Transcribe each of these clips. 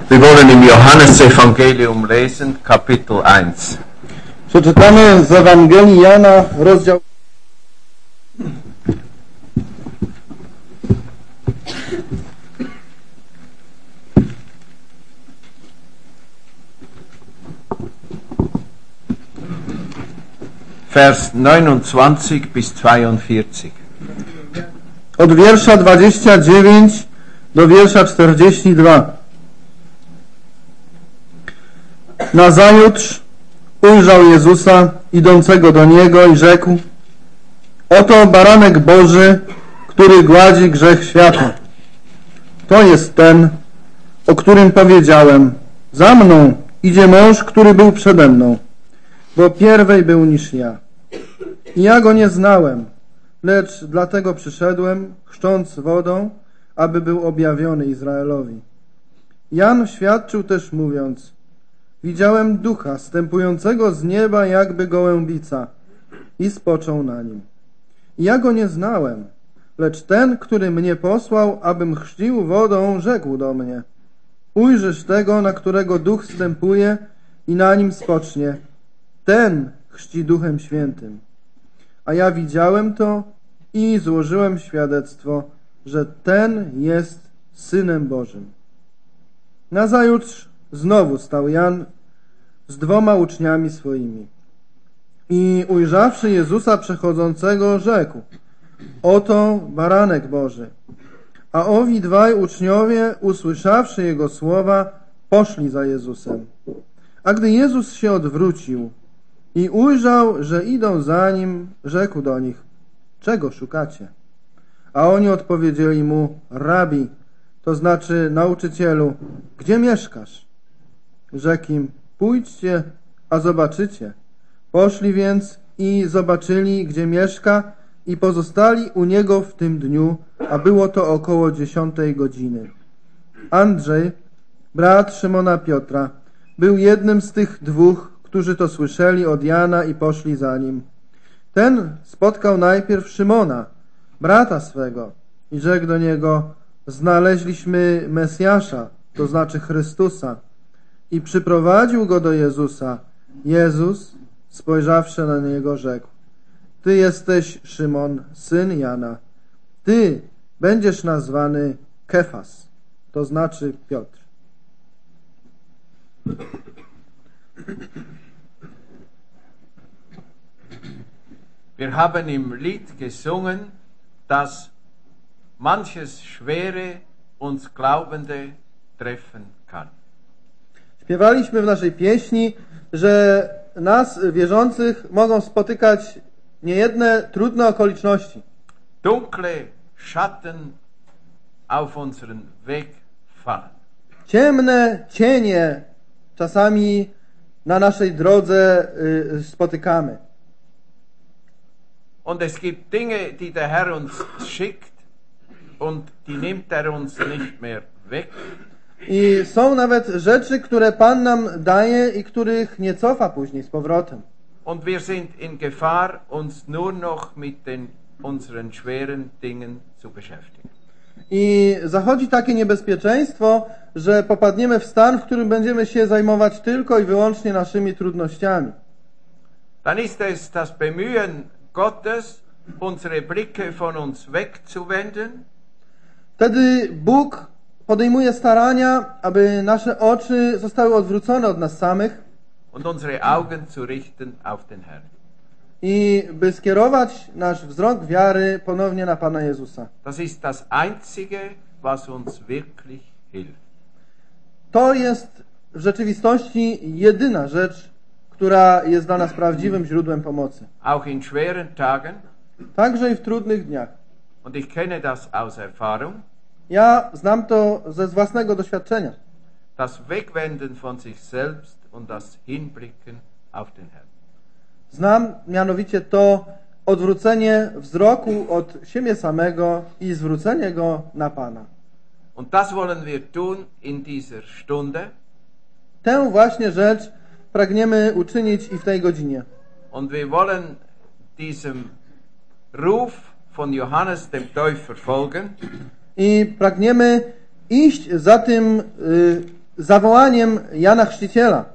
Wir wollen im Johannesevangelium lesen, Kapitel 1. Przeczytamy z Ewangelii Jana, rozdział Vers 29 bis 42. od wiersza 29 do wiersza 42. Nazajutrz ujrzał Jezusa idącego do Niego i rzekł: oto baranek Boży, który gładzi grzech świata. To jest ten, o którym powiedziałem: za mną idzie mąż, który był przede mną, bo pierwej był niż ja. I ja go nie znałem, lecz dlatego przyszedłem, chrzcząc wodą, aby był objawiony Izraelowi. Jan świadczył też, mówiąc: widziałem ducha zstępującego z nieba jakby gołębica i spoczął na nim. I ja go nie znałem, lecz ten, który mnie posłał, abym chrzcił wodą, rzekł do mnie: ujrzysz tego, na którego duch zstępuje i na nim spocznie. Ten chrzci Duchem Świętym. A ja widziałem to i złożyłem świadectwo, że ten jest Synem Bożym. Nazajutrz znowu stał Jan z 2 uczniami swoimi. I ujrzawszy Jezusa przechodzącego, rzekł: oto baranek Boży. A owi 2 uczniowie, usłyszawszy Jego słowa, poszli za Jezusem. A gdy Jezus się odwrócił i ujrzał, że idą za Nim, rzekł do nich: czego szukacie? A oni odpowiedzieli Mu: Rabi, to znaczy nauczycielu, gdzie mieszkasz? Rzekł im: pójdźcie, a zobaczycie. Poszli więc i zobaczyli, gdzie mieszka, i pozostali u Niego w tym dniu, a było to około 10 godziny. Andrzej, brat Szymona Piotra, był jednym z tych 2, którzy to słyszeli od Jana i poszli za nim. Ten spotkał najpierw Szymona, brata swego, i rzekł do niego: znaleźliśmy Mesjasza, to znaczy Chrystusa. I przyprowadził go do Jezusa. Jezus, spojrzawszy na niego, rzekł: ty jesteś Szymon, syn Jana. Ty będziesz nazwany Kefas, to znaczy Piotr. Wir haben im Lied gesungen, dass manches Schwere uns Glaubende treffen kann. Śpiewaliśmy w naszej pieśni, że nas, wierzących, mogą spotykać niejedne trudne okoliczności. Dunkle Schatten auf unseren Weg fallen. Ciemne cienie czasami na naszej drodze spotykamy. Und es gibt Dinge, die der Herr uns schickt und die nimmt er uns nicht mehr weg. I są nawet rzeczy, które Pan nam daje i których nie cofa później z powrotem. Und wir sind in Gefahr, uns nur noch mit unseren schweren Dingen zu beschäftigen. I zachodzi takie niebezpieczeństwo, że popadniemy w stan, w którym będziemy się zajmować tylko i wyłącznie naszymi trudnościami. Dann ist es das Bemühen Gottes, unsere Blicke von uns wegzuwenden. Wtedy Bóg podejmuje starania, aby nasze oczy zostały odwrócone od nas samych Und unsere Augen zu richten auf den Herrn. i by skierować nasz wzrok wiary ponownie na Pana Jezusa. Das ist das Einzige, was uns wirklich hilft. To jest w rzeczywistości jedyna rzecz, która jest dla nas prawdziwym źródłem pomocy. Auch in schweren Tagen. Także i w trudnych dniach. Und ich kenne das aus Erfahrung. Ja znam to ze własnego doświadczenia. Das Wegwenden von sich selbst und das Hinblicken auf den Herrn. Znam mianowicie to odwrócenie wzroku od siebie samego i zwrócenie go na Pana. Und das wollen wir tun in dieser Stunde. Tę właśnie rzecz pragniemy uczynić i w tej godzinie. Und wir wollen diesem Ruf von Johannes dem Täufer folgen. I pragniemy iść za tym zawołaniem Jana Chrzciciela.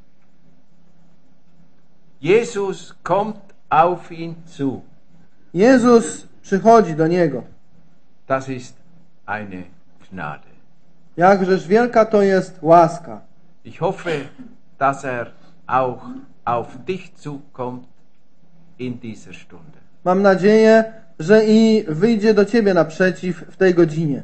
Jesus kommt auf ihn zu. Jezus przychodzi do niego. Das ist eine Gnade. Jakżeż wielka to jest łaska. Ich hoffe, dass auch auf dich zukommt in dieser Stunde. Mam nadzieję, że i wyjdzie do ciebie naprzeciw w tej godzinie.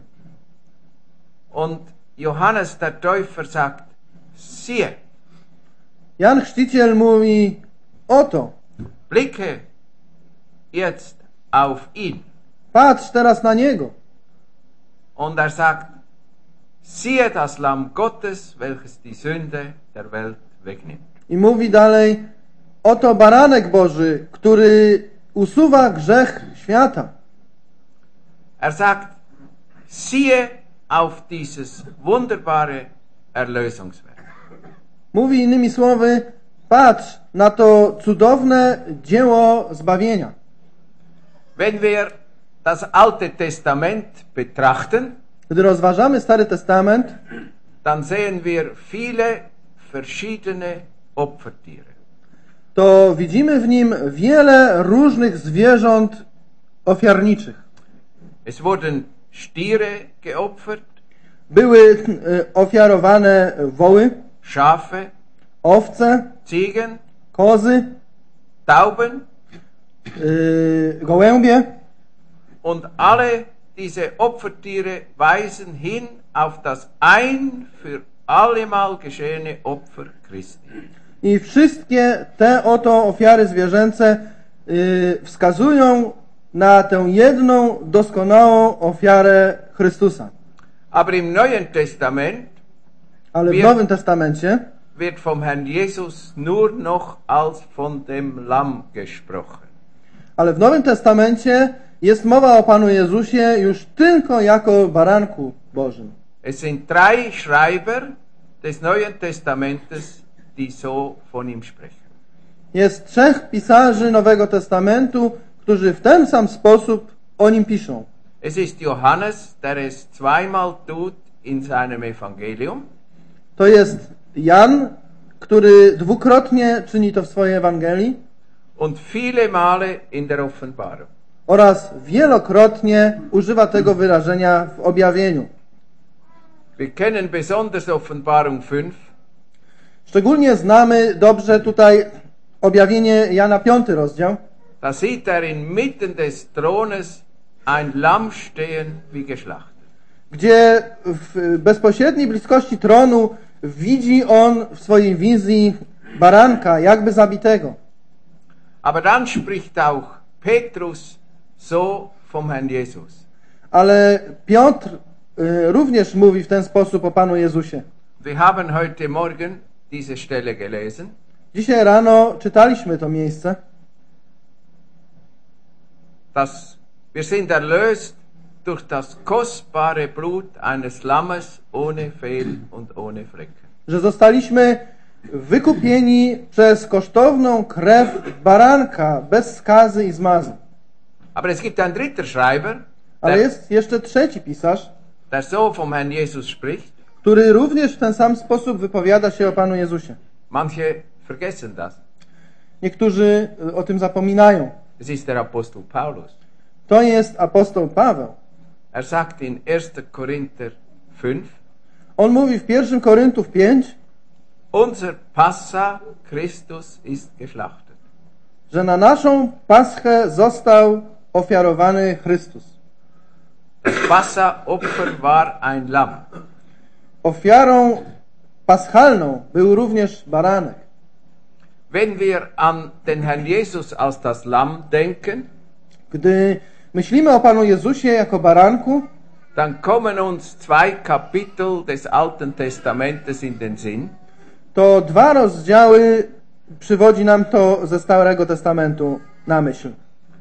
Und Johannes der Täufer sagt, siehe, Jan Chrzciciel mówi, oto, blicke jetzt auf ihn. patrz teraz na niego. Und sagt, siehe das Lamm Gottes, welches die Sünde der Welt wegnimmt. I mówi dalej, oto baranek Boży, który usuwa grzech świata. Sagt, siehe auf dieses wunderbare Erlösungswerk. Mówi innymi słowy, patrz na to cudowne dzieło zbawienia. Wenn wir das Alte Testament betrachten, Gdy rozważamy Stary Testament, dann sehen wir viele verschiedene Opfertiere. to widzimy w nim wiele różnych zwierząt ofiarniczych. Es wurden Stiere geopfert, Były ofiarowane woły, Schafe, owce, Ziegen, kozy, Tauben gołębie. und alle diese Opfertiere weisen hin auf das ein für allemal geschehene Opfer Christi. I wszystkie te oto ofiary zwierzęce wskazują na tę jedną doskonałą ofiarę Chrystusa. Aber im Neuen Testament Ale w Nowym Testamencie wird vom Herrn Jesus nur noch als von dem Lamm gesprochen. Ale w Nowym Testamencie jest mowa o Panu Jezusie już tylko jako baranku Bożym. Es sind drei Schreiber des Neuen Testamentes, die so von ihm sprechen. Jest 3 pisarzy Nowego Testamentu, którzy w ten sam sposób o nim piszą. Es ist Johannes, der es zweimal tut in seinem Evangelium. To jest Jan, który dwukrotnie czyni to w swojej Ewangelii Und viele Male in der Offenbarung. oraz wielokrotnie używa tego wyrażenia w objawieniu. Wir kennen besonders Offenbarung 5. Szczególnie znamy dobrze tutaj objawienie Jana 5 rozdział, Da sieht inmitten des Thrones ein Lamm stehen wie geschlachtet. gdzie w bezpośredniej bliskości tronu widzi on w swojej wizji baranka, jakby zabitego. Aber dann spricht auch Petrus so vom Herrn Jesus. Ale Piotr również mówi w ten sposób o Panu Jezusie. Wir haben heute Morgen diese Stelle gelesen. Dzisiaj rano czytaliśmy to miejsce, Dass wir sind erlöst durch das kostbare Blut eines Lammes ohne Fehl und ohne Flecken. że zostaliśmy wykupieni przez kosztowną krew baranka bez skazy i zmazu. Aber es gibt ein dritter Schreiber, Ale der, jest jeszcze 3 pisarz, der so vom Herrn Jesus spricht. który również w ten sam sposób wypowiada się o Panu Jezusie. Manche vergessen das. Niektórzy o tym zapominają. Es ist der Apostel Paulus. To jest apostoł Paweł. Sagt in 1. Korinther 5, On mówi w 1 Koryntów 5, unser Passa Christus ist geschlachtet. że na naszą paschę został ofiarowany Chrystus. Das Passa-Opfer war ein Lamm. Ofiarą paschalną był również baranek. Wenn wir an den Herrn Jesus als das Lamm denken, Gdy myślimy o Panu Jezusie jako baranku, dann kommen uns 2 Kapitel des Alten Testamentes in den Sinn. to 2 rozdziały przywodzi nam to ze Starego Testamentu na myśl.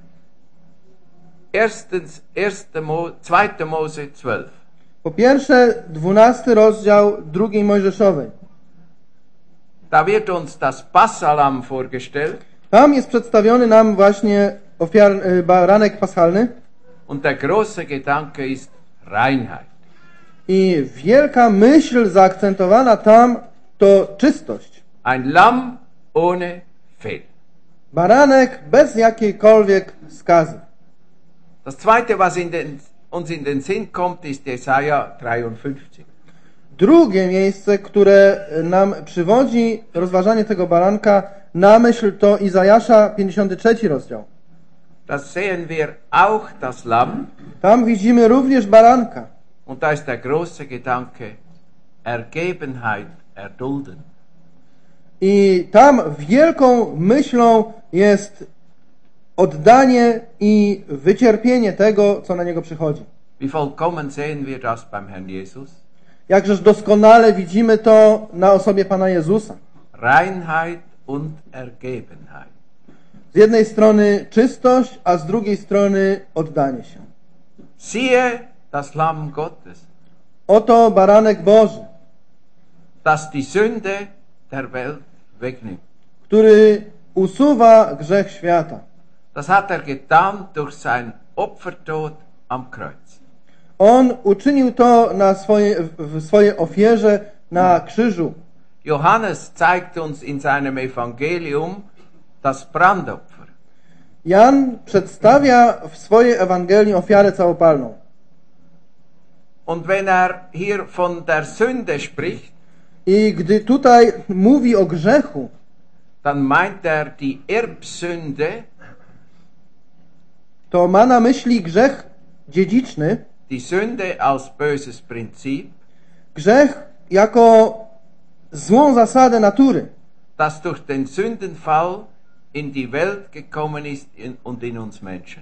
Erstens 2. Mose 12. Po pierwsze, 12 rozdział 2 Mojżeszowej. Da wird uns das Passalamm vorgestellt Tam jest przedstawiony nam właśnie baranek paschalny und der große Gedanke ist Reinheit. I wielka myśl zaakcentowana tam to czystość. Ein Lamm ohne Fehl. Baranek bez jakiejkolwiek skazy. Das zweite, was uns in den Sinn kommt, ist Jesaja 53. Drugie miejsce, które nam przywodzi rozważanie tego baranka na myśl, to Izajasza 53 rozdział. Da sehen wir auch das Lamm. Tam widzimy również baranka. Und da ist der große Gedanke, Ergebenheit, Erdulden. I tam wielką myślą jest oddanie i wycierpienie tego, co na niego przychodzi. Wie vollkommen sehen wir das beim Herrn Jesus? Jakżeż doskonale widzimy to na osobie Pana Jezusa. Reinheit und Ergebenheit. Z jednej strony czystość, a z drugiej strony oddanie się. Siehe das Lamm Gottes, Oto baranek Boży, das die Sünde der Welt wegnimmt. który usuwa grzech świata. Das hat er getan durch sein Opfertod am Kreuz. On uczynił to w swojej ofierze na krzyżu. Johannes zeigt uns in seinem Evangelium das Brandopfer. Jan przedstawia w swojej Ewangelii ofiarę całopalną. Und wenn er hier von der Sünde spricht, I gdy tutaj mówi o grzechu, dann meint er die Erbsünde, to ma na myśli grzech dziedziczny, die Sünde als böses Prinzip, grzech jako złą zasadę natury, das durch den Sündenfall in die Welt gekommen ist und in uns Menschen.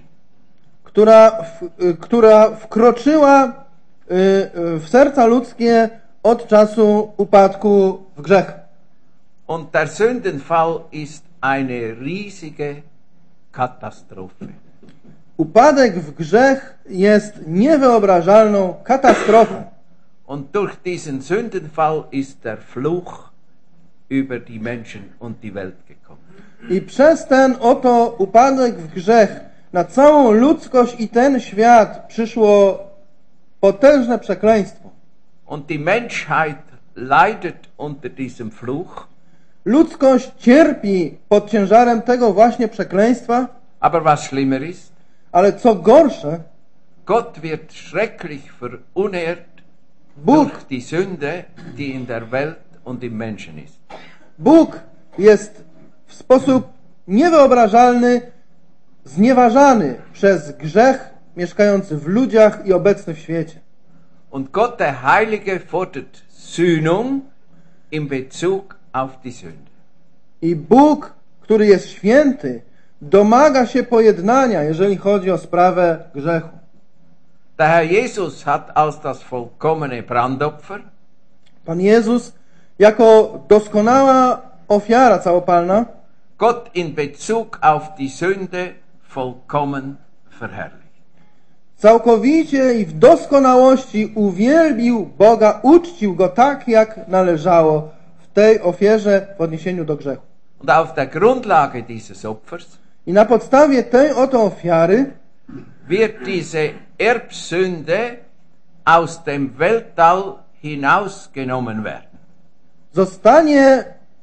która wkroczyła w serca ludzkie od czasu upadku w grzech. Und der Sündenfall ist eine riesige Katastrophe. Upadek w grzech jest niewyobrażalną katastrofą. Und durch diesen Sündenfall ist der Fluch über die Menschen und die Welt gekommen. I przez ten oto upadek w grzech na całą ludzkość i ten świat przyszło potężne przekleństwo. Und die Menschheit leidet unter diesem Fluch. Ludzkość cierpi pod ciężarem tego właśnie przekleństwa, Aber was schlimmer ist, ale co gorsze, Gott wird schrecklich verunehrt Bóg, durch die Sünde, die in der Welt und im Menschen ist. Bóg jest w sposób niewyobrażalny znieważany przez grzech mieszkający w ludziach i obecny w świecie. Und Gott, der Heilige, fordert Sühnung in Bezug auf die Sünde. I Bóg, który jest święty, domaga się pojednania, jeżeli chodzi o sprawę grzechu. Der Herr Jesus hat als das vollkommene Brandopfer Pan Jezus, jako doskonała ofiara całopalna, Gott in Bezug auf die Sünde vollkommen verherrlicht. całkowicie i w doskonałości uwielbił Boga, uczcił Go tak, jak należało w tej ofierze w odniesieniu do grzechu. Und auf der Grundlage dieses Opfers I na podstawie tej oto ofiary wird diese Erbsünde aus dem Weltall hinausgenommen werden. zostanie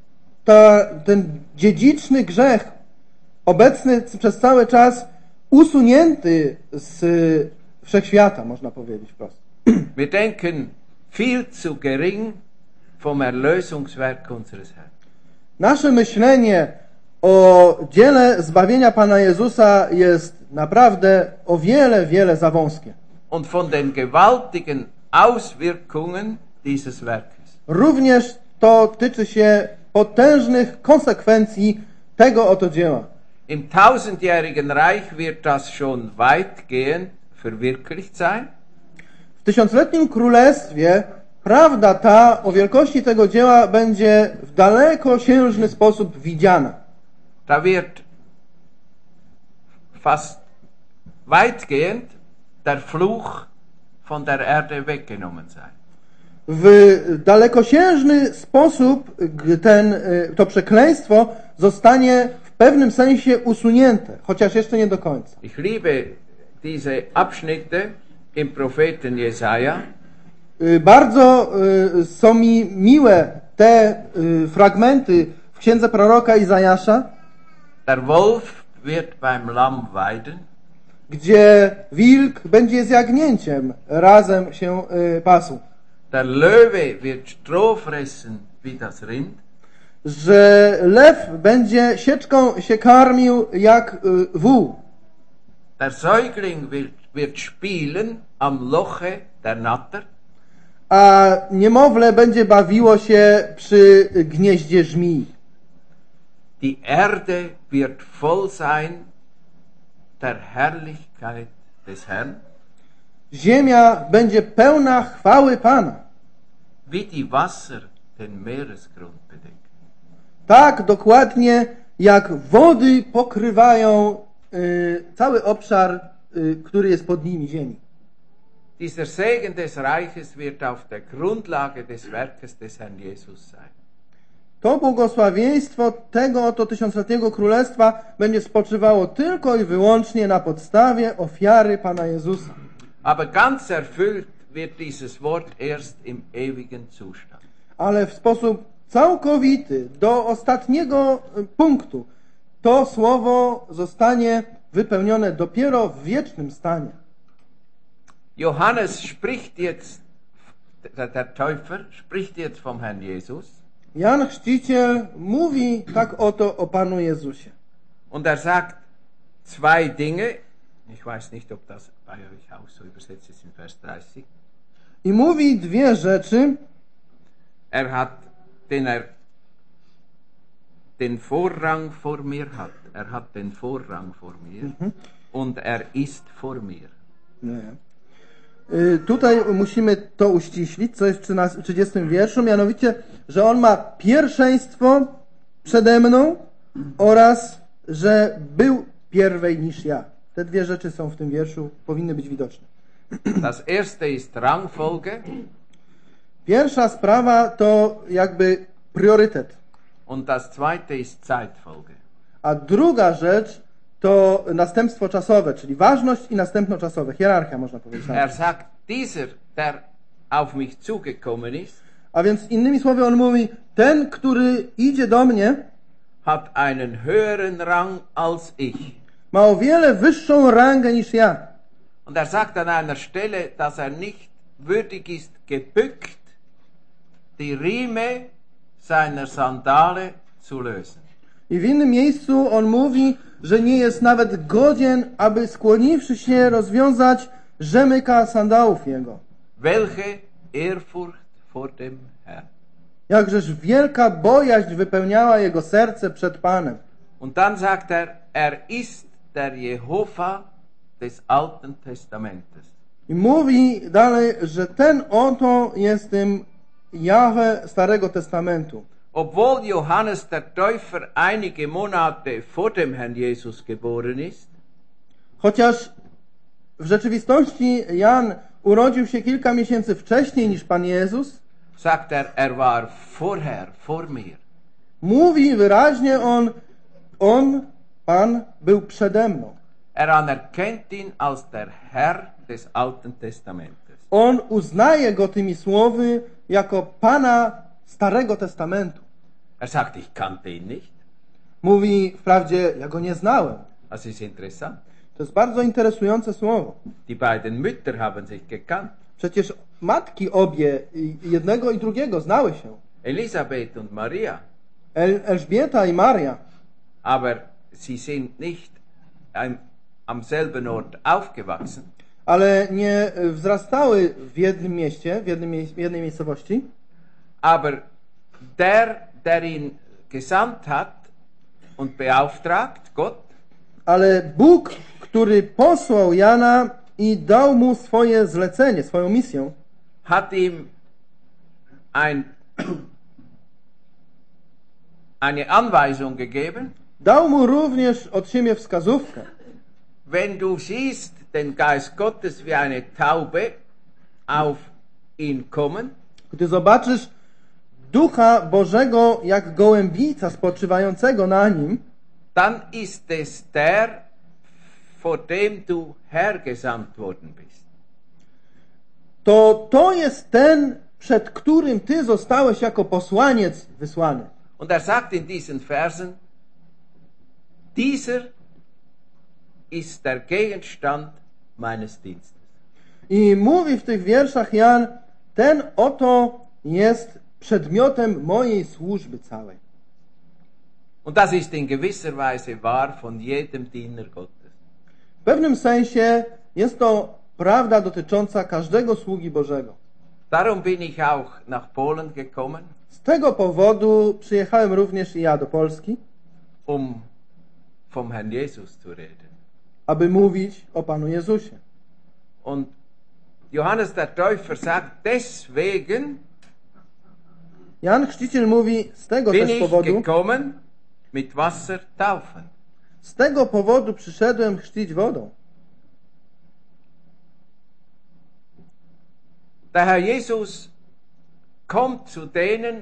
ten dziedziczny grzech obecny przez cały czas usunięty z wszechświata, można powiedzieć wprost. Wir denken viel zu gering vom Erlösungswerk unseres Herrn. Nasze myślenie o dziele zbawienia Pana Jezusa jest naprawdę o wiele, wiele za wąskie. Und von den gewaltigen Auswirkungen dieses Werkes. Również to tyczy się potężnych konsekwencji tego oto dzieła. Im tausendjährigen Reich wird das schon weitgehend verwirklicht sein. W tysiącletnim królestwie prawda ta o wielkości tego dzieła będzie w dalekosiężny sposób widziana. Da wird fast weitgehend der Fluch von der Erde weggenommen sein. W dalekosiężny sposób to przekleństwo zostanie w pewnym sensie usunięte, chociaż jeszcze nie do końca. Ich liebe diese Abschnitte im Propheten Jesaja. Bardzo są mi miłe te fragmenty w księdze proroka Izajasza, Der Wolf wird beim Lamm weiden, gdzie wilk będzie z jagnięciem razem się pasł. der Löwe wird Stroh fressen wie das Rind, Że lew będzie sieczką się karmił jak wół, der Säugling wird spielen am Loche der Natter, a niemowlę będzie bawiło się przy gnieździe żmii. die Erde wird voll sein der Herrlichkeit des Herrn, Ziemia będzie pełna chwały Pana. wie die Wasser den Meeresgrund bedecken. Tak dokładnie jak wody pokrywają cały obszar, który jest pod nimi ziemi. Dieser Segen des Reiches wird auf der Grundlage des Werkes des Herrn Jesus sein. To błogosławieństwo tego oto tysiącletniego królestwa będzie spoczywało tylko i wyłącznie na podstawie ofiary Pana Jezusa. Aber ganz erfüllt wird dieses Wort erst im ewigen Zustand. Ale w sposób całkowity, do ostatniego punktu, to słowo zostanie wypełnione dopiero w wiecznym stanie. Johannes spricht jetzt, der Täufer spricht jetzt vom Herrn Jesus. Jan Chrzciciel mówi tak oto o Panu Jezusie. Und er sagt zwei Dinge. Ich weiß nicht, ob das bei euch auch so übersetzt ist in Vers 30. I mówi dwie rzeczy. Er hat den Vorrang vor mir hat. Er hat den Vorrang vor mir und er ist vor mir. Nie. Tutaj musimy to uściślić, co jest w 30 wierszu, mianowicie, że on ma pierwszeństwo przede mną oraz, że był pierwej niż ja. Te dwie rzeczy są w tym wierszu, powinny być widoczne. Das erste ist Rangfolge. Pierwsza sprawa to jakby priorytet. Und das zweite ist Zeitfolge. A druga rzecz to następstwo czasowe, czyli ważność i następstwo czasowe. Hierarchia, można powiedzieć. Er sagt, dieser, der auf mich zugekommen ist, A więc innymi słowy on mówi, ten, który idzie do mnie, hat einen höheren Rang als ich. ma o wiele wyższą rangę niż ja. Und er sagt an einer Stelle, dass er nicht würdig ist, gebückt die Riemen seiner Sandale zu lösen. I w innym miejscu on mówi, że nie jest nawet godzien, aby skłoniwszy się rozwiązać rzemyka sandałów jego. Welche Ehrfurcht vor dem Herrn. Jakżeż wielka bojaźń wypełniała jego serce przed Panem. Und dann sagt er ist der Jehova des Alten Testamentes. I mówi dalej, że ten oto jest tym Jahwe Starego Testamentu. Obwohl Johannes der Täufer einige Monate vor dem Herrn Jesus geboren ist, Chociaż w rzeczywistości Jan urodził się kilka miesięcy wcześniej niż Pan Jezus, sagt er war vorher, vor mir. mówi wyraźnie Pan, był przede mną. Er anerkennt ihn als der Herr des Alten Testamentes. On uznaje go tymi słowy jako Pana Starego Testamentu. Er sagt, ich kannte ihn nicht. Mówi wprawdzie, ja go nie znałem. Das ist interessant. To jest bardzo interesujące słowo. Die beiden Mütter haben sich gekannt. Przecież matki obie, jednego i drugiego, znały się. Elisabeth und Maria. Elżbieta i Maria. Aber sie sind nicht am selben Ort aufgewachsen. Ale nie wzrastały w jednym mieście, w jednej miejscowości. Aber der ihn gesandt hat und beauftragt, Gott, Ale Bóg, który posłał Jana i dał mu swoje zlecenie, swoją misję, hat ihm eine Anweisung gegeben. dał mu również od siebie wskazówkę. Wenn du siehst den Geist Gottes wie eine Taube auf ihn kommen, Gdy zobaczysz Ducha Bożego jak gołębica spoczywającego na nim, dann ist es der, vor dem du hergesandt worden bist. to jest ten, przed którym ty zostałeś jako posłaniec wysłany. Und er sagt in diesen Versen, dieser ist der Gegenstand meines Dienstes. I mówi w tych wierszach Jan, ten oto jest przedmiotem mojej służby całej. Und das ist in gewisser Weise wahr von jedem Diener Gottes. W pewnym sensie jest to prawda dotycząca każdego sługi Bożego. Darum bin ich auch nach Polen gekommen, Z tego powodu przyjechałem również i ja do Polski, vom Herrn Jesus zu reden. aby mówić o Panu Jezusie. Und Johannes der Täufer sagt, deswegen Jan Chrzciciel mówi, z tego bin też ich powodu, gekommen mit Wasser taufen. z tego powodu przyszedłem chrzcić wodą. Der Herr Jesus kommt zu denen,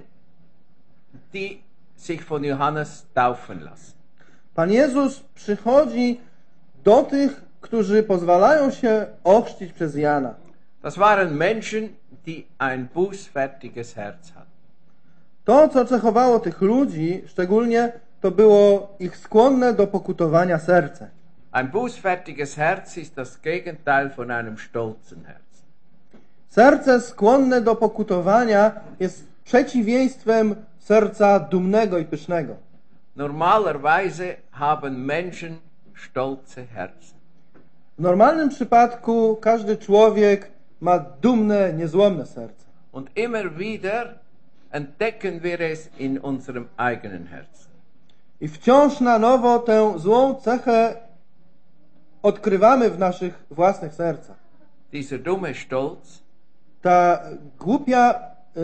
die sich von Johannes taufen lassen. Pan Jezus przychodzi do tych, którzy pozwalają się ochrzcić przez Jana. Das waren Menschen, die ein bußfertiges Herz hatten. To, co cechowało tych ludzi, szczególnie to było ich skłonne do pokutowania serce. Ein bußfertiges Herz ist das Gegenteil von einem stolzen Herz. Serce skłonne do pokutowania jest przeciwieństwem serca dumnego i pysznego. Normalerweise haben Menschen stolze Herzen. W normalnym przypadku każdy człowiek ma dumne, niezłomne serce. Und immer wieder entdecken wir es in unserem eigenen Herzen. I wciąż na nowo tę złą cechę odkrywamy w naszych własnych sercach. Dieser dumme Stolz. Ta głupia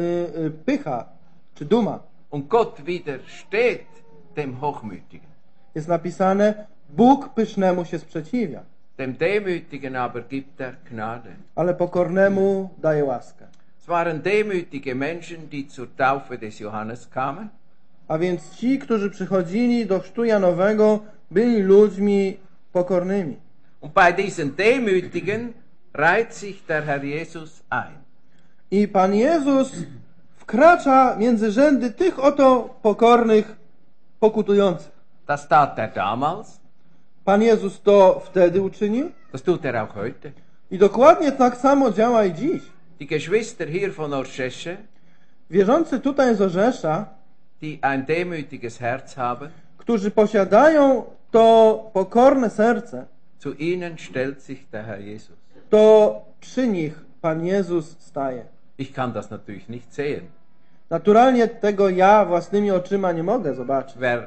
pycha czy duma. Und Gott widersteht dem Hochmütigen. Jest napisane, Bóg pysznemu się sprzeciwia, Dem Demütigen aber gibt er Gnade. ale pokornemu daje łaskę. Es waren demütige Menschen, die zur Taufe des Johannes kamen. A więc ci, którzy przychodzili do chrztu Janowego, byli ludźmi pokornymi. Und bei diesen Demütigen reiht sich der Herr Jesus ein. I Pan Jezus wkracza między rzędy tych oto pokornych, pokutujących. Das tat er damals, Pan Jezus to wtedy uczynił das tut er auch heute. i dokładnie tak samo działa i dziś. Die Geschwister hier von Orszesche, Wierzący tutaj z Orzesza, die ein demütiges Herz haben, którzy posiadają to pokorne serce, zu ihnen stellt sich der Herr Jesus. to przy nich Pan Jezus staje. Ich kann das natürlich nicht sehen. Naturalnie tego ja własnymi oczyma nie mogę zobaczyć. Wer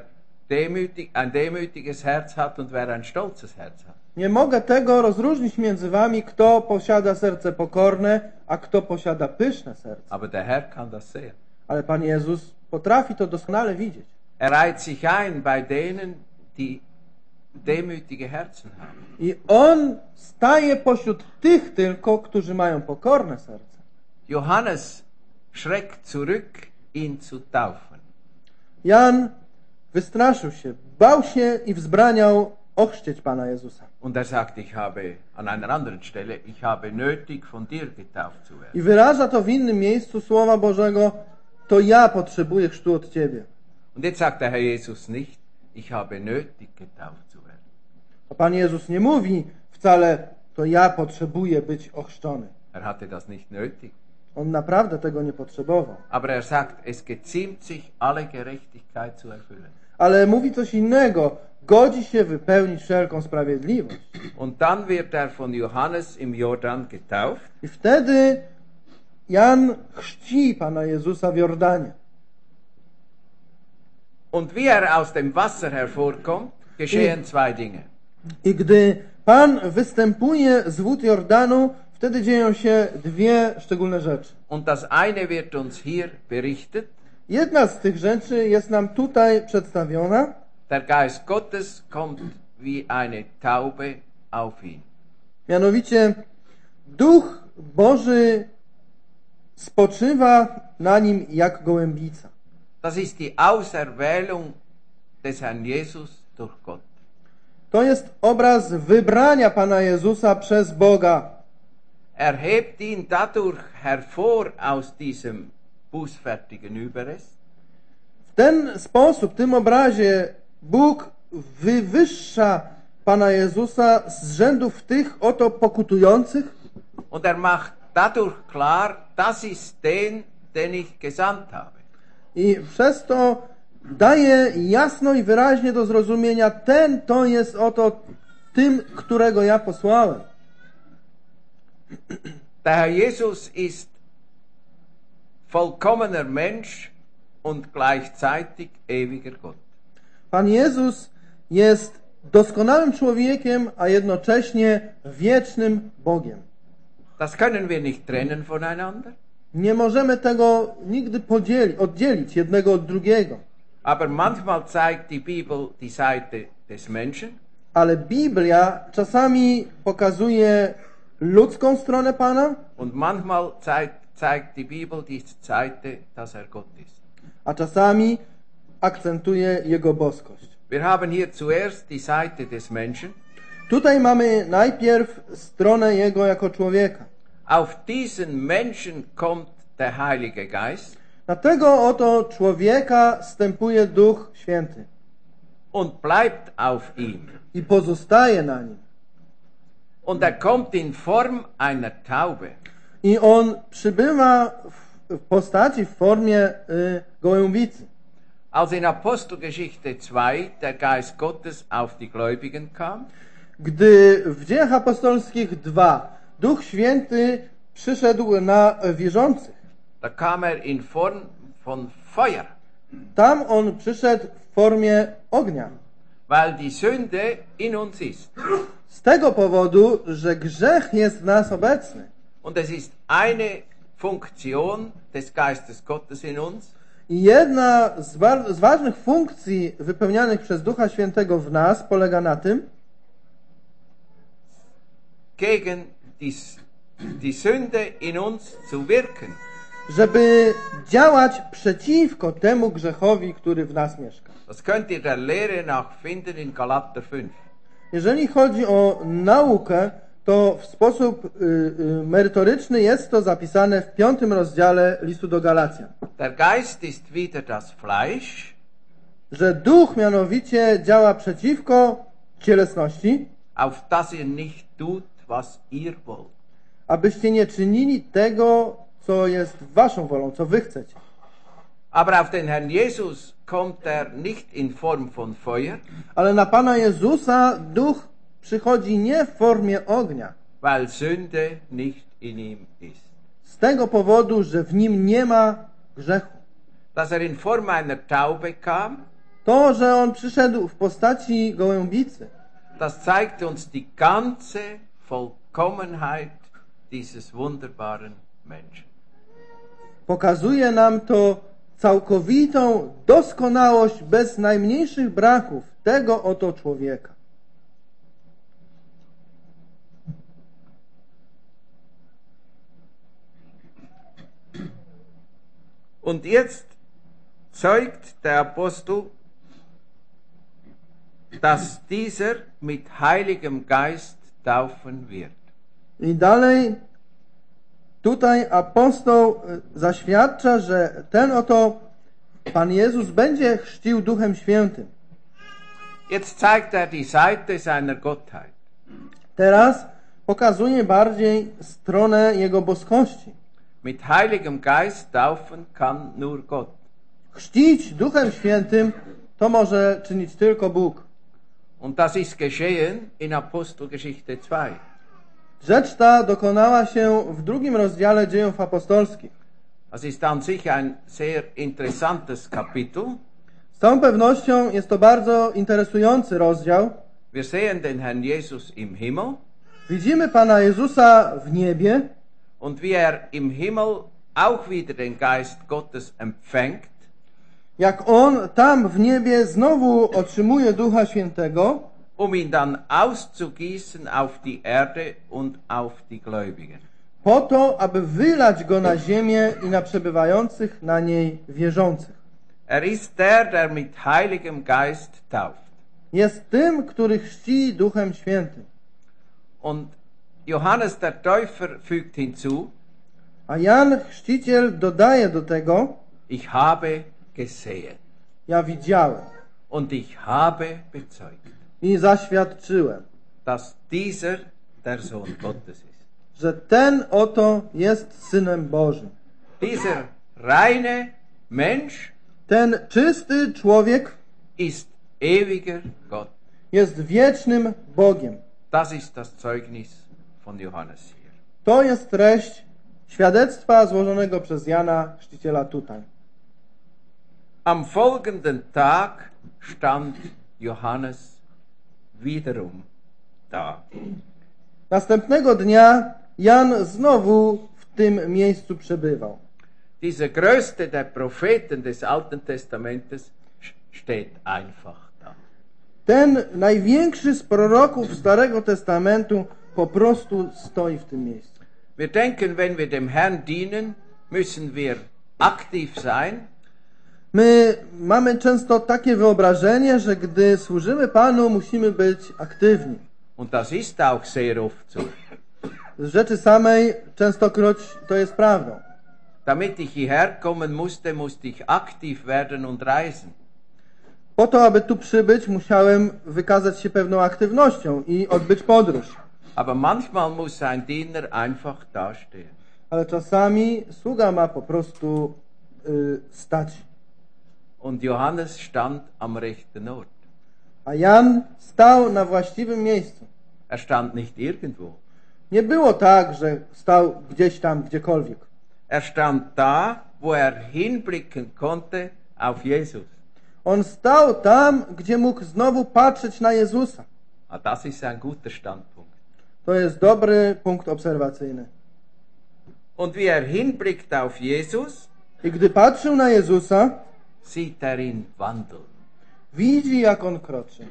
ein demütiges Herz hat und wer ein stolzes Herz hat. Nie mogę tego rozróżnić między wami, kto posiada serce pokorne, a kto posiada pyszne serce. Aber der Herr kann das sehen. Ale Pan Jezus potrafi to doskonale widzieć. Er reiht sich ein bei denen, die demütige Herzen haben. I On staje pośród tych tylko, którzy mają pokorne serce. Johannes schreckt zurück, ihn zu taufen. Jan wystraszył się, bał się i wzbraniał ochrzcić Pana Jezusa. Und er sagt, ich habe an einer anderen Stelle, ich habe nötig, von dir getauft zu werden. I wyraża to w innym miejscu Słowa Bożego, to ja potrzebuję chrztu od Ciebie. Und jetzt sagt der Herr Jesus nicht, ich habe nötig, getauft zu werden. A Pan Jezus nie mówi wcale, to ja potrzebuję być ochrzczony. Er hatte das nicht nötig. On naprawdę tego nie potrzebował. Aber er sagt, es geziemt sich, alle Gerechtigkeit zu erfüllen. Ale mówi coś innego. Godzi się wypełnić wszelką sprawiedliwość. Und dann wird er von Johannes im Jordan getauft. I wtedy Jan chrzci Pana Jezusa w Jordanie. Und wie er aus dem Wasser hervorkommt, geschehen zwei Dinge. I gdy Pan występuje z wód Jordanu, wtedy dzieją się dwie szczególne rzeczy. Und das eine wird uns hier berichtet. Jedna z tych rzeczy jest nam tutaj przedstawiona. Der Geist Gottes kommt wie eine Taube auf ihn. Mianowicie Duch Boży spoczywa na nim jak gołębica. Das ist die Auserwählung des Herrn Jesus durch Gott. To jest obraz wybrania Pana Jezusa przez Boga. Er hebt ihn dadurch hervor aus diesem bußfertigen Überrest. W ten sposób, w tym obrazie Bóg wywyższa Pana Jezusa z rzędów tych oto pokutujących Und er macht dadurch klar, das ist den ich gesandt habe. i przez to daje jasno i wyraźnie do zrozumienia, ten to jest oto tym, którego ja posłałem. Der Herr Jesus ist vollkommener Mensch und gleichzeitig ewiger Gott. Pan Jezus jest doskonałym człowiekiem, a jednocześnie wiecznym Bogiem. Das können wir nicht trennen voneinander. Nie możemy tego nigdy oddzielić jednego od drugiego. Aber manchmal zeigt die Bibel die Seite des Menschen Ale Biblia czasami pokazuje ludzką stronę Pana, und manchmal zeigt die Bibel die Seite, dass er Gott ist. a czasami akcentuje Jego boskość. Wir haben hier zuerst die Seite des Menschen. Tutaj mamy najpierw stronę Jego jako człowieka. Auf diesen Menschen kommt der Heilige Geist Na tego oto człowieka stępuje Duch Święty und bleibt auf ihm. i pozostaje na nim. Und er kommt in Form einer Taube. I on przybywa w postaci, w formie gołębicy. Als in Apostelgeschichte 2 der Geist Gottes auf die Gläubigen kam, Gdy w Dziejach Apostolskich 2 Duch Święty przyszedł na wierzących, da kam er in Form von Feuer, tam on przyszedł w formie ognia. weil die Sünde in uns ist. Z tego powodu, że grzech jest w nas obecny. Und es ist eine Funktion des Geistes Gottes in uns, I jedna z ważnych funkcji wypełnianych przez Ducha Świętego w nas polega na tym, gegen die Sünde in uns zu wirken. żeby działać przeciwko temu grzechowi, który w nas mieszka. Das könnt ihr der Lehre nach finden in Galater 5. Jeżeli chodzi o naukę, to w sposób merytoryczny jest to zapisane w 5 rozdziale listu do Galacjan. Der Geist ist wieder das Fleisch, Że duch mianowicie działa przeciwko cielesności, auf das ihr nicht tut, was ihr wollt. abyście nie czynili tego, co jest waszą wolą, co wy chcecie. Aber auf den Herrn Jesus kommt er nicht in Form von Feuer, Ale na Pana Jezusa duch przychodzi nie w formie ognia, weil Sünde nicht in ihm ist. z tego powodu, że w nim nie ma grzechu. Dass er in Form einer Taube kam, To, że on przyszedł w postaci gołębicy, das zeigt uns die ganze Vollkommenheit dieses wunderbaren Menschen. pokazuje nam to całkowitą doskonałość bez najmniejszych braków tego oto człowieka. Und jetzt zeugt der Apostel, dass dieser mit Heiligem Geist taufen wird. I dalej tutaj apostoł zaświadcza, że ten oto Pan Jezus będzie chrzcił Duchem Świętym. Jetzt zeigt er die Seite seiner Gottheit. Teraz pokazuje bardziej stronę Jego boskości. Mit Heiligem Geist taufen kann nur Gott. Chrzcić Duchem Świętym to może czynić tylko Bóg. Und das ist geschehen in Apostelgeschichte 2. Rzecz ta dokonała się w 2 rozdziale Dziejów Apostolskich. Das ist an sich ein sehr interessantes Kapitel. Z całą pewnością jest to bardzo interesujący rozdział. Wir sehen den Herrn Jesus im Himmel Widzimy Pana Jezusa w niebie und wie er im Himmel auch wieder den Geist Gottes empfängt. jak On tam w niebie znowu otrzymuje Ducha Świętego, um ihn dann auszugießen auf die Erde und auf die Gläubigen. po to, aby wylać Go na ziemię i na przebywających na niej wierzących. Er ist der mit Heiligem Geist tauft. Jest tym, który chrzci Duchem Świętym. Und Johannes der Täufer fügt hinzu, A Jan Chrzciciel dodaje do tego, ich habe gesehen ja widziałem und ich habe bezeugt, i zaświadczyłem, dass dieser der Sohn Gottes ist. że ten oto jest Synem Bożym. Dieser reine Mensch Ten czysty człowiek ist ewiger Gott. jest wiecznym Bogiem. Das ist das Zeugnis von Johannes hier. To jest treść świadectwa złożonego przez Jana Chrzciciela tutaj. Am folgenden Tag stand Johannes wiederum da. Następnego dnia Jan znowu w tym miejscu przebywał. Dieser größte der Propheten des Alten Testamentes steht einfach da. Ten największy z proroków Starego Testamentu po prostu stoi w tym miejscu. Wir denken, wenn wir dem Herrn dienen, müssen wir aktiv sein. My mamy często takie wyobrażenie, że gdy służymy Panu, musimy być aktywni. Und das ist auch sehr oft so. Z rzeczy samej częstokroć to jest prawdą. Damit ich hierher kommen musste, musste ich aktiv werden und reisen. Po to, aby tu przybyć, musiałem wykazać się pewną aktywnością i odbyć podróż. Aber manchmal muss ein Diener einfach dastehen. Ale czasami sługa ma po prostu stać. Und Johannes stand am rechten Ort. A Jan stał na właściwym miejscu. Er stand nicht irgendwo. Nie było tak, że stał gdzieś tam, gdziekolwiek. Er stand da, wo er hinblicken konnte auf Jesus. On stał tam, gdzie mógł znowu patrzeć na Jezusa. Das ist ein guter Standpunkt. To jest dobry punkt obserwacyjny. Und wie er hinblickt auf Jesus, I gdy patrzył na Jezusa, sieht er ihn wandeln. widzi, jak on kroczy.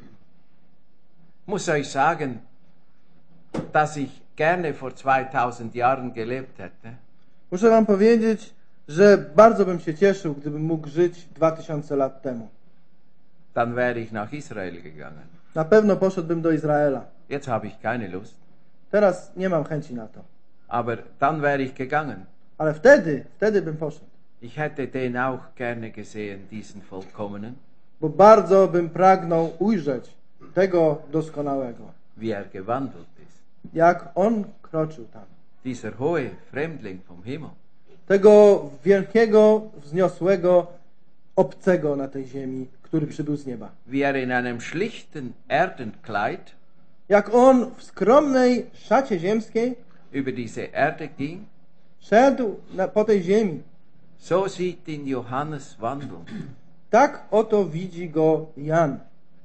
Muss euch sagen, dass ich gerne vor 2000 Jahren gelebt hätte. Muszę wam powiedzieć, że bardzo bym się cieszył, gdybym mógł żyć 2000 lat temu. Dann wäre ich nach Israel gegangen. Na pewno poszedłbym do Izraela. Jetzt habe ich keine Lust. Teraz nie mam chęci na to. Aber dann wäre ich gegangen. Ale wtedy bym poszedł. Ich hätte den auch gerne gesehen, diesen Vollkommenen, Bo bardzo bym pragnął ujrzeć tego doskonałego. wie er gewandelt ist. Jak on kroczył tam. Dieser hohe Fremdling vom Himmel. Tego wielkiego, wzniosłego, obcego na tej ziemi, który przybył z nieba. Wie er in einem schlichten Erdenkleid Jak on w skromnej szacie ziemskiej über diese Erde ging, szedł po tej ziemi. so sieht ihn Johannes wandeln. Tak oto widzi go Jan.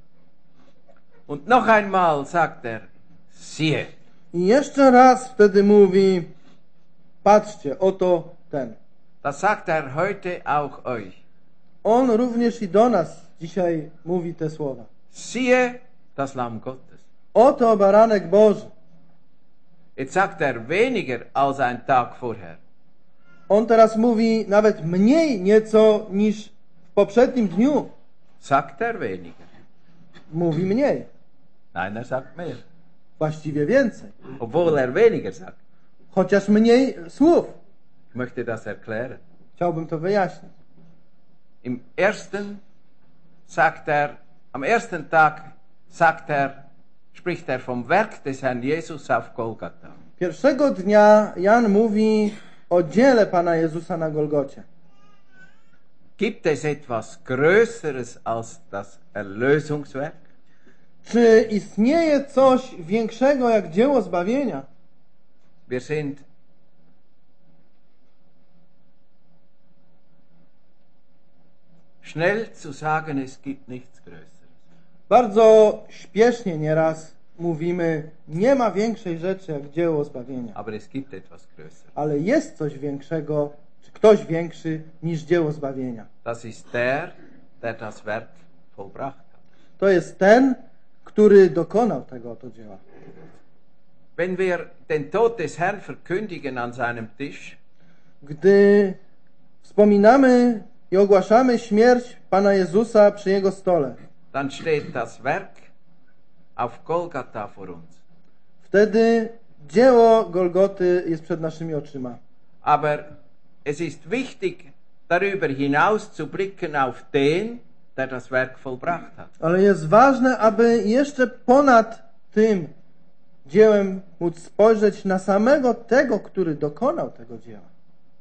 Und noch einmal sagt er, siehe. I jeszcze raz wtedy mówi, patrzcie, oto ten. Das sagt er heute auch euch. On również i do nas dzisiaj mówi te słowa. Siehe das Lamm Gottes. Oto baranek Boży. Jetzt sagt er weniger als ein Tag vorher. On teraz mówi nawet mniej nieco niż w poprzednim dniu. Sagt er weniger? Mówi mniej. Nein, er sagt mehr. Właściwie więcej. Obwohl er weniger sagt. Chociaż mniej słów. Ich möchte das erklären. Chciałbym to wyjaśnić. Am ersten Tag sagt er, spricht er vom Werk des Herrn Jesus auf Golgatha. Pierwszego dnia Jan mówi o dziele Pana Jezusa na Golgocie. Gibt es etwas Größeres als das Erlösungswerk? Czy istnieje coś większego jak dzieło zbawienia? Wir sind schnell zu sagen, es gibt nichts Größeres. Bardzo śpiesznie nieraz mówimy, nie ma większej rzeczy jak dzieło zbawienia. Aber es gibt etwas Größeres. Ale jest coś większego, czy ktoś większy niż dzieło zbawienia. Das ist der das Werk vollbracht hat. To jest ten, który dokonał tego oto dzieła. Wenn wir den Tod des Herrn verkündigen an seinem Tisch, Gdy wspominamy i ogłaszamy śmierć Pana Jezusa przy Jego stole, dann steht das Werk auf Golgatha vor uns. wtedy dzieło Golgoty jest przed naszymi oczyma. Aber es ist wichtig, darüber hinaus zu blicken auf den, der das Werk vollbracht hat. Ale jest ważne, aby jeszcze ponad tym dziełem móc spojrzeć na samego tego, który dokonał tego dzieła.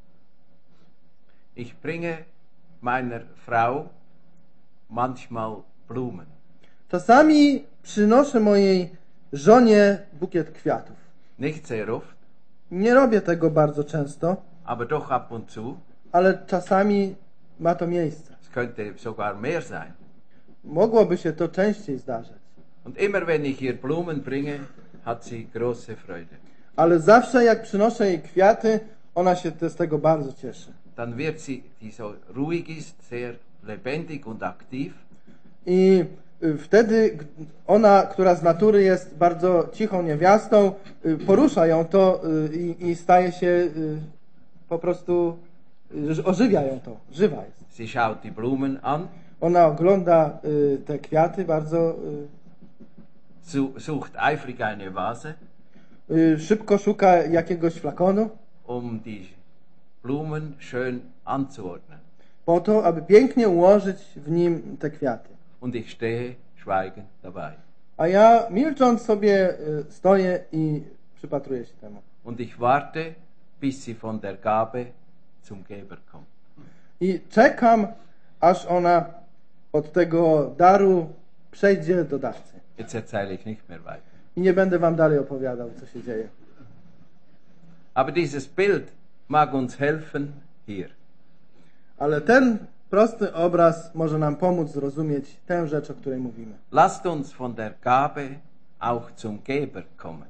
Ich bringe meiner Frau manchmal Blumen. Czasami przynoszę mojej żonie bukiet kwiatów. Nicht sehr oft, Nie robię tego bardzo często, aber doch ab und zu. ale czasami ma to miejsce. Es könnte sogar mehr sein. Mogłoby się to częściej zdarzyć. Und immer wenn ich ihr Blumen bringe, hat sie große Freude. Ale zawsze jak przynoszę jej kwiaty, ona się z tego bardzo cieszy. Dann wird sie, die so ruhig ist, sehr lebendig und aktiv. I wtedy ona, która z natury jest bardzo cichą niewiastą, porusza ją to i staje się po prostu, ożywia ją to, żywa jest. Sie schaut die Blumen an, Ona ogląda te kwiaty bardzo sucht eifrig eine Vase, szybko szuka jakiegoś flakonu die Blumen schön anzuordnen. po to, aby pięknie ułożyć w nim te kwiaty. Und ich stehe schweigend dabei. A ja milcząc sobie stoję i przypatruję się temu. Und ich warte, bis sie von der Gabe zum Geber kommt. I czekam, aż ona od tego daru przejdzie do dawcy. Jetzt erzähle ich nicht mehr weiter. I nie będę wam dalej opowiadał, co się dzieje. Aber dieses Bild mag uns helfen hier. Ale ten prosty obraz może nam pomóc zrozumieć tę rzecz, o której mówimy. Lasst uns von der Gabe auch zum Geber kommen.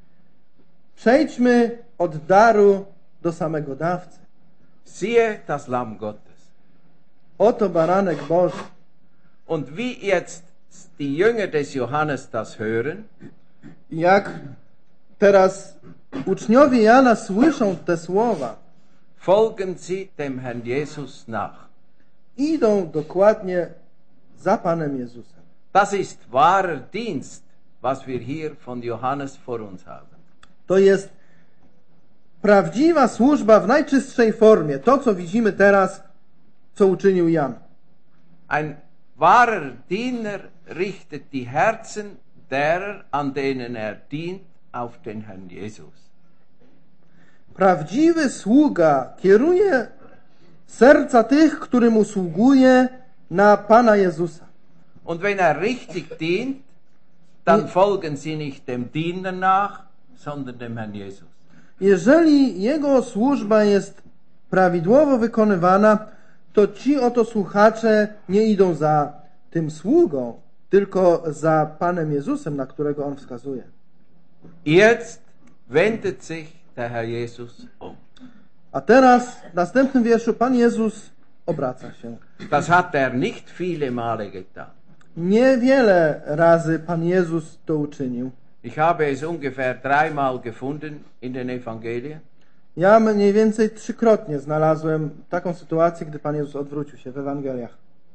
Przejdźmy od daru do samego dawcy. Siehe das Lamm Gottes. Oto baranek Boży. Und wie jetzt die Jünger des Johannes das hören, Jak teraz uczniowie Jana słyszą te słowa, folgen sie dem Herrn Jesus nach. idą dokładnie za Panem Jezusem. Das ist wahrer Dienst, was wir hier von Johannes vor uns haben. To jest prawdziwa służba w najczystszej formie. To, co widzimy teraz, co uczynił Jan. Ein wahrer Diener richtet die Herzen derer, an denen er dient, auf den Herrn Jesus. Prawdziwy sługa kieruje serca tych, którym usługuje, na Pana Jezusa. Und wenn er richtig dient, dann folgen sie nicht dem Diener nach, sondern dem Herrn Jesus. Jeżeli jego służba jest prawidłowo wykonywana, to ci oto słuchacze nie idą za tym sługą, tylko za Panem Jezusem, na którego on wskazuje. Jetzt wendet sich der Herr Jesus um. A teraz w następnym wierszu Pan Jezus obraca się. Das hat er nicht viele Male getan. Niewiele razy Pan Jezus to uczynił. Ich habe es ungefähr 3-mal gefunden in den Evangelien. Ja mniej więcej 3-krotnie znalazłem taką sytuację, gdy Pan Jezus odwrócił się w Ewangeliach.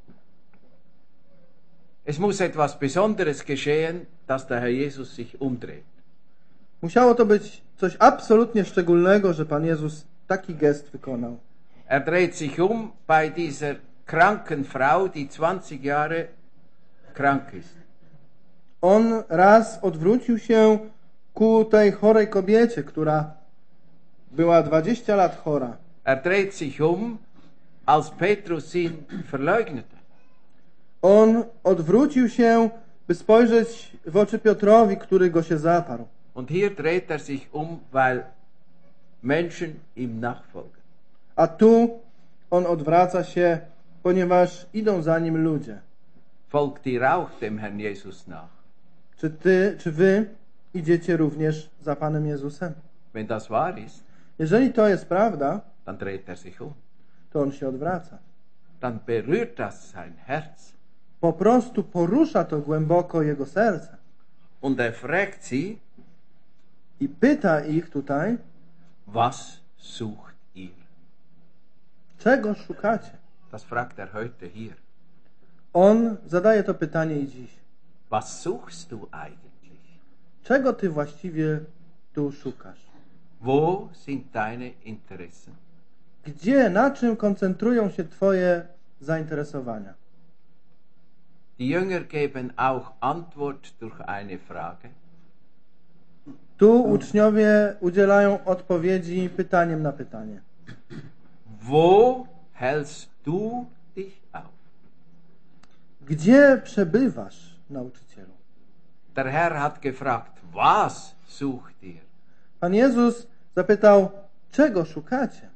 Es muss etwas Besonderes geschehen, dass der Herr Jesus sich umdreht. Musiało to być coś absolutnie szczególnego, że Pan Jezus taki gest wykonał. Er dreht sich um bei dieser kranken Frau, die 20 Jahre krank ist. On raz odwrócił się ku tej chorej kobiecie, która była 20 lat chora. Er dreht sich um, als Petrus ihn verleugnete. On odwrócił się, by spojrzeć w oczy Piotrowi, który go się zaparł. Und hier dreht er sich um, weil Menschen ihm nachfolgen. A tu on odwraca się, ponieważ idą za nim ludzie. Folgt ihr auch dem Herrn Jesus nach? Czy wy idziecie również za Panem Jezusem? Wenn das wahr ist, Jeżeli to jest prawda, dann dreht er sich um. to on się odwraca. Dann berührt das sein Herz. Po prostu porusza to głęboko jego serce. Und er fragt sie, I pyta ich tutaj, was sucht ihr? czego szukacie? Das fragt er heute hier. On zadaje to pytanie i dziś. Was suchst du eigentlich? Czego ty właściwie tu szukasz? Wo sind deine Interessen? Gdzie, na czym koncentrują się twoje zainteresowania? Die Jünger geben auch Antwort durch eine Frage. Tu uczniowie udzielają odpowiedzi pytaniem na pytanie. Wo hältst du dich auf? Gdzie przebywasz, nauczycielu? Der Herr hat gefragt, was sucht ihr? Pan Jezus zapytał, czego szukacie?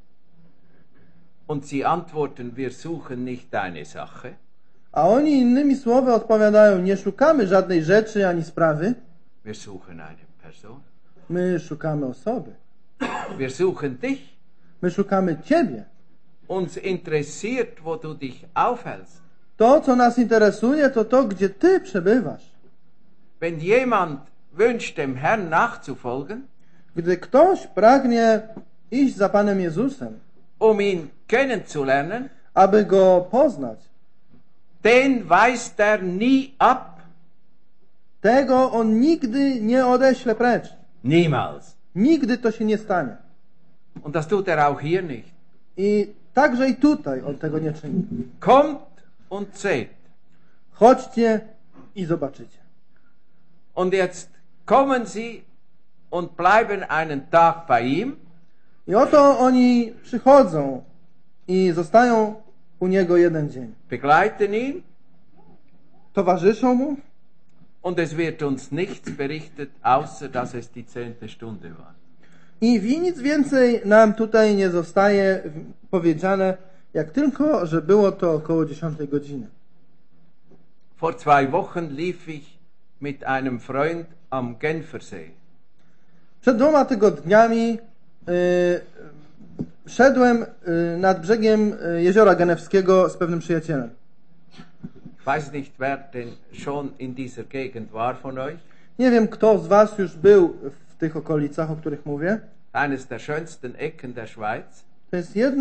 Und sie antworten, wir suchen nicht deine Sache. A oni innymi słowy odpowiadają, nie szukamy żadnej rzeczy ani sprawy. Wir suchen eine Person. My szukamy osoby. Wir suchen dich. My szukamy Ciebie. Uns interessiert, wo du dich aufhältst. To, co nas interesuje, to to, gdzie Ty przebywasz. Wenn jemand wünscht, dem Herrn nachzufolgen, Gdy ktoś pragnie iść za Panem Jezusem, ihn kennenzulernen, aby Go poznać, den weist er nie ab. tego On nigdy nie odeśle precz. Niemals. Nigdy to się nie stanie. Und das tut er auch hier nicht. I także i tutaj On tego nie czyni. Kommt und seht. Chodźcie i zobaczycie. Und jetzt kommen sie und bleiben einen Tag bei ihm. I oto oni przychodzą i zostają u Niego jeden dzień. Begleiten ihn. Towarzyszą Mu Und es wird uns nichts berichtet, außer dass es die 10. Stunde war. i nic więcej nam tutaj nie zostaje powiedziane, jak tylko, że było to około 10 godziny. Vor 2 Wochen lief ich mit einem Freund am Genfersee. Przed 2 tygodniami szedłem nad brzegiem jeziora Genewskiego z pewnym przyjacielem. Ich weiß nicht, wer denn schon in dieser Gegend war von euch. Nie wiem, kto z was już był w tych okolicach, o których mówię. Eines der schönsten Ecken der Schweiz. To jest jeden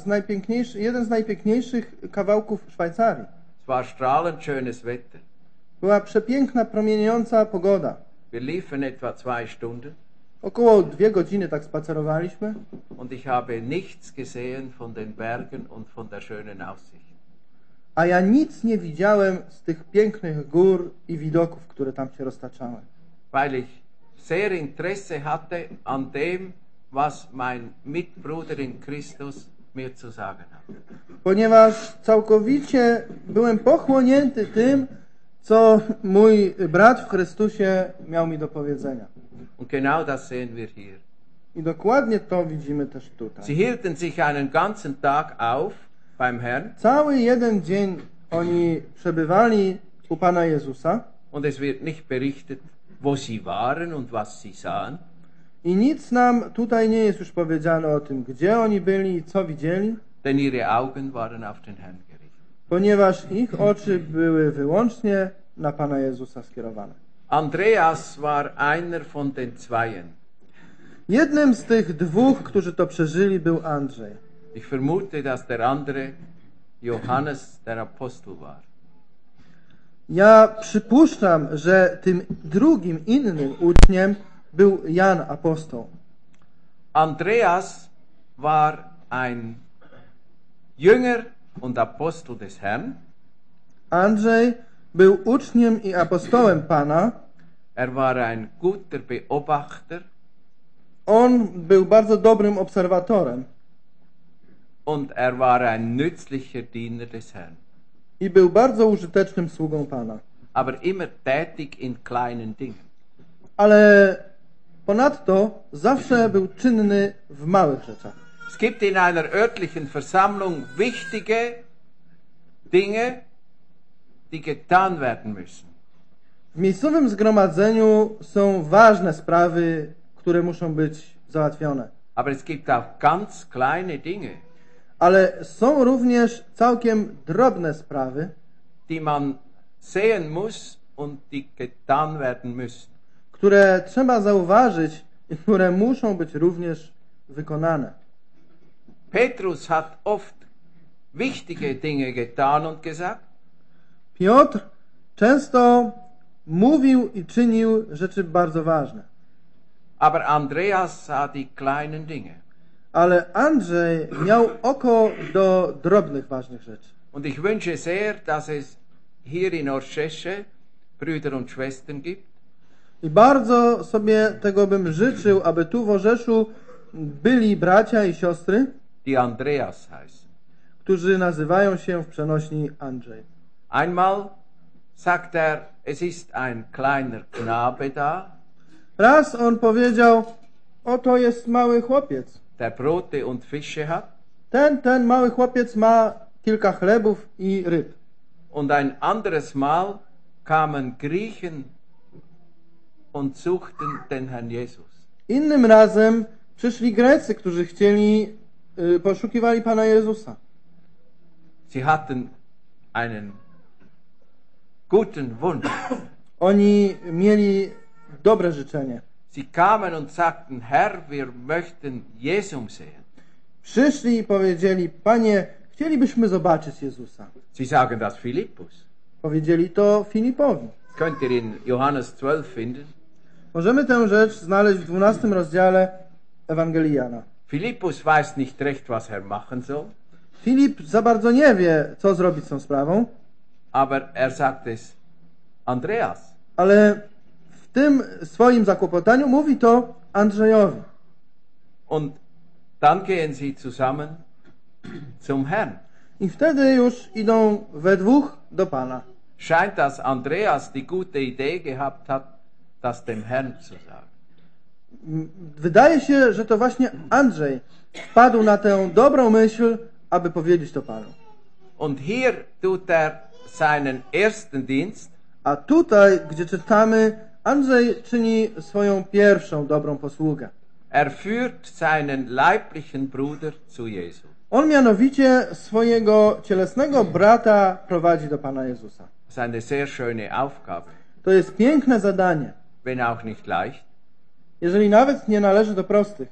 z najpiękniejszych kawałków Szwajcarii. Es war strahlend schönes Wetter. Była przepiękna, promieniejąca pogoda. Wir liefen etwa 2 Stunden Około 2 godziny tak spacerowaliśmy und ich habe nichts gesehen von den Bergen und von der schönen Aussicht. a ja nic nie widziałem z tych pięknych gór i widoków, które tam się roztaczały. Weil ich sehr Interesse hatte an dem, was mein Mitbruder in Christus mir zu sagen hat. Ponieważ całkowicie byłem pochłonięty tym, co mój brat w Chrystusie miał mi do powiedzenia. Und genau das sehen wir hier. I dokładnie to widzimy też tutaj. Sie hielten sich einen ganzen Tag auf beim Herrn Cały jeden dzień oni przebywali u Pana Jezusa und es wird nicht berichtet, wo sie waren und was sie sahen. i nic nam tutaj nie jest już powiedziane o tym, gdzie oni byli i co widzieli, Denn ihre Augen waren auf den Herrn gerichtet. ponieważ ich oczy były wyłącznie na Pana Jezusa skierowane. Andreas war einer von den Zweien. Jednym z tych 2, którzy to przeżyli, był Andrzej. Ich vermute, dass der andere Johannes der Apostel war. Ja przypuszczam, że tym drugim, innym uczniem był Jan Apostoł. Andreas war ein Jünger und Apostel des Herrn. Andrzej był uczniem i apostołem Pana. Er war ein guter Beobachter On był bardzo dobrym obserwatorem und er war ein nützlicher Diener des Herrn. i był bardzo użytecznym sługą Pana. Aber immer tätig in kleinen Dingen. Ale ponadto zawsze był czynny w małych rzeczach. Es gibt in einer örtlichen Versammlung wichtige Dinge, die getan werden müssen. W miejscowym zgromadzeniu są ważne sprawy, które muszą być załatwione. Aber es gibt auch ganz kleine Dinge, Ale są również całkiem drobne sprawy, die man sehen muss und die getan werden müssen. które trzeba zauważyć i które muszą być również wykonane. Petrus hat oft wichtige Dinge getan und gesagt, Piotr często mówił i czynił rzeczy bardzo ważne. Aber Andreas sah die kleinen Dinge. Ale Andrzej miał oko do drobnych, ważnych rzeczy. Und ich wünsche sehr, dass es hier in Orszesche Brüder und Schwestern gibt, I bardzo sobie tego bym życzył, aby tu w Orzeszu byli bracia i siostry, die Andreas heißen. którzy nazywają się w przenośni Andrzej. Einmal sagt es ist ein kleiner Knabe da, Raz on powiedział, oto jest mały chłopiec. der Brote und Fische hat, Ten mały chłopiec ma kilka chlebów i ryb. und ein anderes Mal kamen Griechen und suchten den Herrn Jesus. Innym razem przyszli Grecy, którzy poszukiwali Pana Jezusa. Sie hatten einen guten Wunsch. Oni mieli dobre życzenie. Sie kamen und sagten, Herr, wir möchten Jesus sehen. Przyszli i powiedzieli, Panie, chcielibyśmy zobaczyć Jezusa. Sie sagen das Philippus. Powiedzieli to Filipowi. Das könnt ihr in Johannes 12 finden. Możemy tę rzecz znaleźć w 12 rozdziale Ewangelii Jana. Philippus weiß nicht recht, was er machen soll, Filip za bardzo nie wie, co zrobić z tą sprawą, aber er sagt es Andreas. ale w tym swoim zakłopotaniu mówi to Andrzejowi. Und dann gehen sie zusammen zum Herrn. I wtedy już idą we dwóch do Pana. Scheint, dass Andreas die gute Idee gehabt hat, das dem Herrn zu sagen. Wydaje się, że to właśnie Andrzej wpadł na tę dobrą myśl, aby powiedzieć to Panu. Und hier tut er seinen ersten Dienst. A tutaj, gdzie czytamy, Andrzej czyni swoją pierwszą dobrą posługę. Er führt seinen leiblichen Bruder zu Jesu. On mianowicie swojego cielesnego brata prowadzi do Pana Jezusa. Das ist eine sehr schöne Aufgabe, To jest piękne zadanie, wenn auch nicht leicht. jeżeli nawet nie należy do prostych.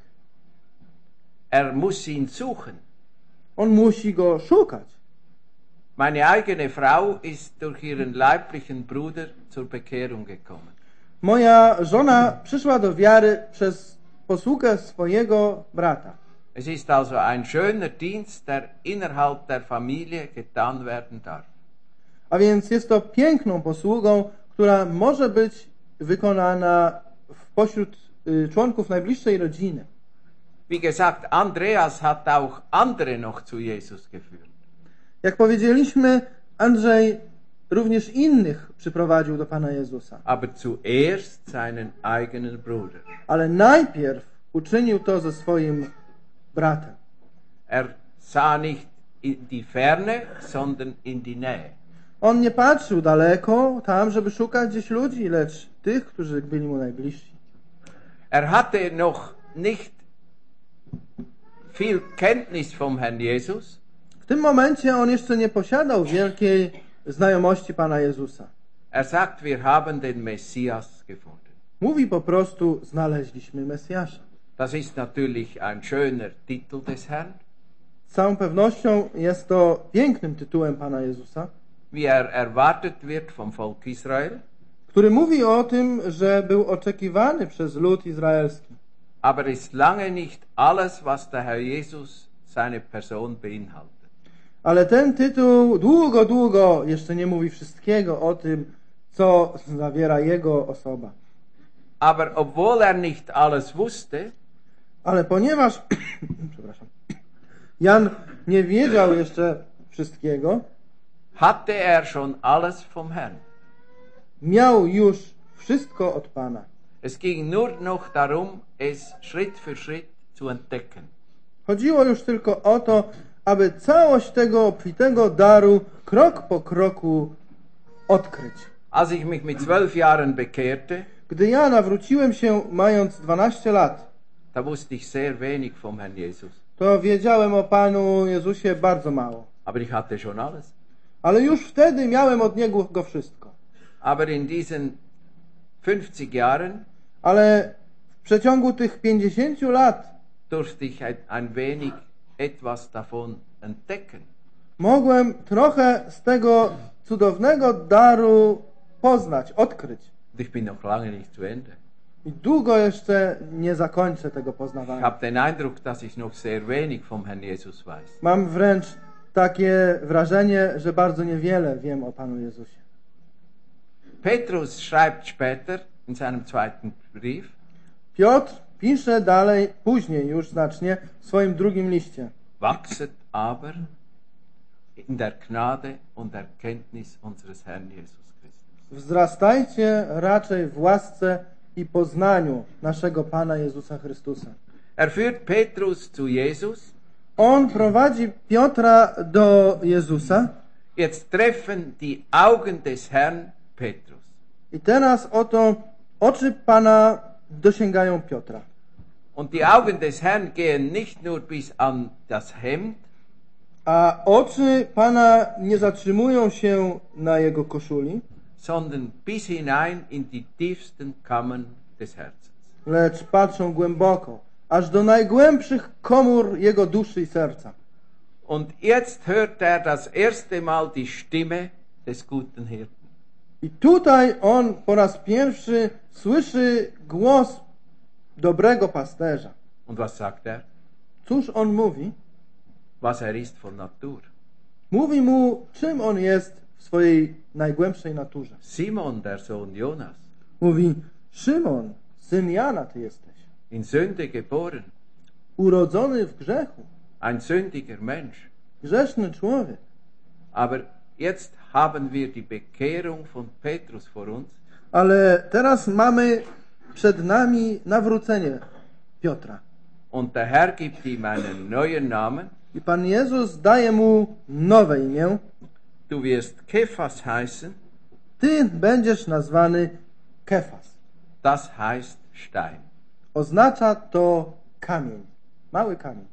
Er muss ihn suchen. On musi go szukać. Meine eigene Frau ist durch ihren leiblichen Bruder zur Bekehrung gekommen. Moja żona przyszła do wiary przez posługę swojego brata. Es ist also ein schöner Dienst, der innerhalb der Familie getan werden darf. A więc jest to piękną posługą, która może być wykonana pośród członków najbliższej rodziny. Wie gesagt, Andreas hat auch andere noch zu Jesus geführt. Jak powiedzieliśmy, Andrzej również innych przyprowadził do Pana Jezusa. Aber zuerst seinen eigenen Bruder. Ale najpierw uczynił to ze swoim bratem. Er sah nicht in die Ferne, sondern in die Nähe. On nie patrzył daleko, tam, żeby szukać gdzieś ludzi, lecz tych, którzy byli mu najbliżsi. Er hatte noch nicht viel Kenntnis vom Herrn Jesus. W tym momencie on jeszcze nie posiadał wielkiej znajomości Pana Jezusa. Er sagt, wir haben den Messias gefunden. Mówi po prostu, znaleźliśmy Mesjasza. Das ist natürlich ein schöner Titel des Herrn, Z całą pewnością jest to pięknym tytułem Pana Jezusa, wie er erwartet wird vom Volk Israel. który mówi o tym, że był oczekiwany przez lud izraelski. Aber ist lange nicht alles, was der Herr Jesus seine Person beinhaltet. Ale ten tytuł długo jeszcze nie mówi wszystkiego o tym, co zawiera jego osoba. Aber obwohl er nicht alles wusste, Ale ponieważ przepraszam, Jan nie wiedział jeszcze wszystkiego, hatte er schon alles vom Herrn. miał już wszystko od Pana. Es ging nur noch darum, es Schritt für Schritt zu entdecken. Chodziło już tylko o to, aby całość tego obfitego daru krok po kroku odkryć. Als ich mich mit 12 Jahren bekehrte, Gdy ja nawróciłem się mając 12 lat, da wusste ich sehr wenig vom Herrn Jesus. to wiedziałem o Panu Jezusie bardzo mało. Aber ich hatte schon alles. Ale już wtedy miałem od Niego go wszystko. Aber in diesen 50 Jahren Ale w przeciągu tych 50 lat durfte ich ein wenig etwas davon entdecken. mogłem trochę z tego cudownego daru poznać, odkryć. Und ich bin noch lange nicht zu Ende. I długo jeszcze nie zakończę tego Ich poznawania. habe den Eindruck, dass ich noch sehr wenig vom Herrn Jesus weiß. Mam wręcz takie wrażenie, że bardzo niewiele wiem o Panu Jezusie. Petrus schreibt später in seinem zweiten Brief, Piotr pisze dalej, później już znacznie, w swoim drugim liście. wachset aber in der Gnade und Erkenntnis unseres Herrn Jesus Christus. Wzrastajcie raczej w łasce i poznaniu naszego Pana Jezusa Chrystusa. Er führt Petrus zu Jesus. On prowadzi Piotra do Jezusa Jetzt treffen die Augen des Herrn Petrus. i teraz oto oczy Pana dosięgają Piotra. Und die Augen des Herrn gehen nicht nur bis an das Hemd, A oczy Pana nie zatrzymują się na jego koszuli, sondern bis hinein in die tiefsten Kammern des Herzens. lecz patrzą głęboko, aż do najgłębszych komór jego duszy i serca. Und jetzt hört er das erste Mal die Stimme des guten Hirten. I tutaj on po raz pierwszy słyszy głos dobrego pasterza. Und was sagt er? Cóż on mówi? Was er ist von Natur. Mówi mu, czym on jest w swojej najgłębszej naturze. Simon, der Sohn Jonas, Mówi, Szymon, syn Jana ty jesteś, in Sünde geboren, urodzony w grzechu, ein sündiger Mensch. grzeszny człowiek. Aber jetzt haben wir die Bekehrung von Petrus vor uns. Ale teraz mamy przed nami nawrócenie Piotra. Und der Herr gibt ihm einen neuen Namen. I Pan Jezus daje mu nowe imię. Du wirst Kephas heißen. Ty będziesz nazwany Kefas. Das heißt Stein. Oznacza to kamień. Mały kamień.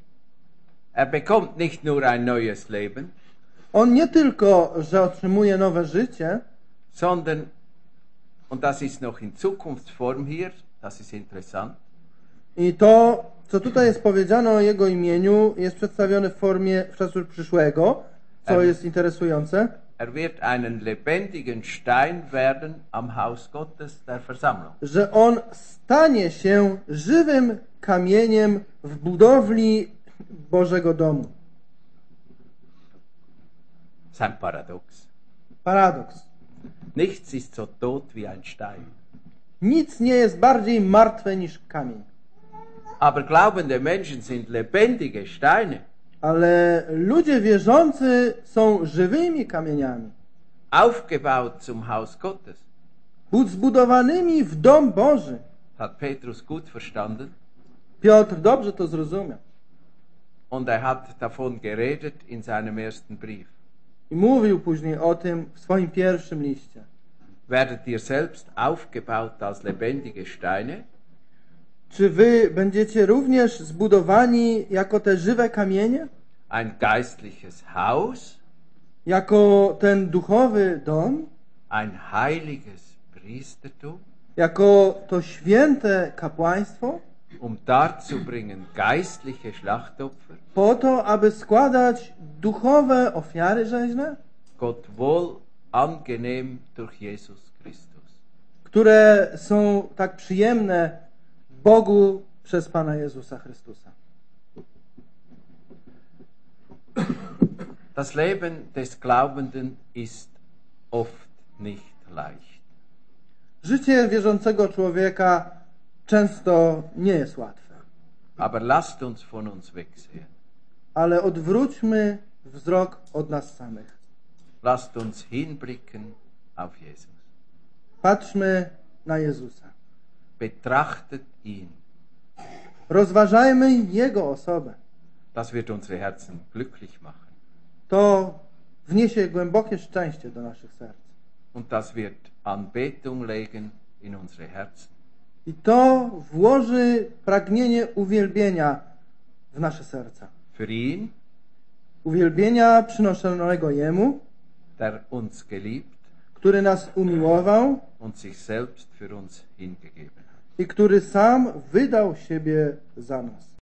Er bekommt nicht nur ein neues Leben, On nie tylko, że otrzymuje nowe życie, sondern, und das ist noch in Zukunftsform hier, das ist interessant, i to, co tutaj jest powiedziane o jego imieniu, jest przedstawione w formie czasu przyszłego, co jest interesujące. er wird einen lebendigen Stein werden am Haus Gottes der Versammlung. Że on stanie się żywym kamieniem w budowli Bożego domu. Sein Paradox. Paradoks. Nichts ist so tot wie ein Stein. Nic nie jest bardziej martwe niż kamień. Aber glaubende Menschen sind lebendige Steine, Ale ludzie wierzący są żywymi kamieniami, aufgebaut zum Haus Gottes. zbudowanymi w dom Boży. Hat Petrus gut verstanden Piotr dobrze to zrozumiał. und er hat davon geredet in seinem ersten Brief. I mówił później o tym w swoim pierwszym liście. Werdet ihr selbst aufgebaut als lebendige Steine? Czy wy będziecie również zbudowani jako te żywe kamienie? Ein geistliches Haus? Jako ten duchowy dom? Ein heiliges Priestertum? Jako to święte kapłaństwo? Um darzubringen geistliche Schlachtopfer? Po to, aby składać duchowe ofiary rzeźne? Gott wohl angenehm durch Jesus Christus. Które są tak przyjemne Bogu przez Pana Jezusa Chrystusa. Das Leben des Glaubenden ist oft nicht leicht. Życie wierzącego człowieka często nie jest łatwe. Aber lasst uns von uns wegsehen. Ale odwróćmy wzrok od nas samych. Lasst uns hinblicken auf Jesus. Patrzmy na Jezusa. Betrachtet ihn. Rozważajmy Jego osobę. Das wird unsere Herzen glücklich machen. To wniesie głębokie szczęście do naszych serc. Und das wird Anbetung legen in unsere Herzen. I to włoży pragnienie uwielbienia w nasze serca. Für ihn, Uwielbienia przynoszonego Jemu, der uns geliebt który nas umiłował und sich selbst für uns hingegeben hat. i który sam wydał siebie za nas.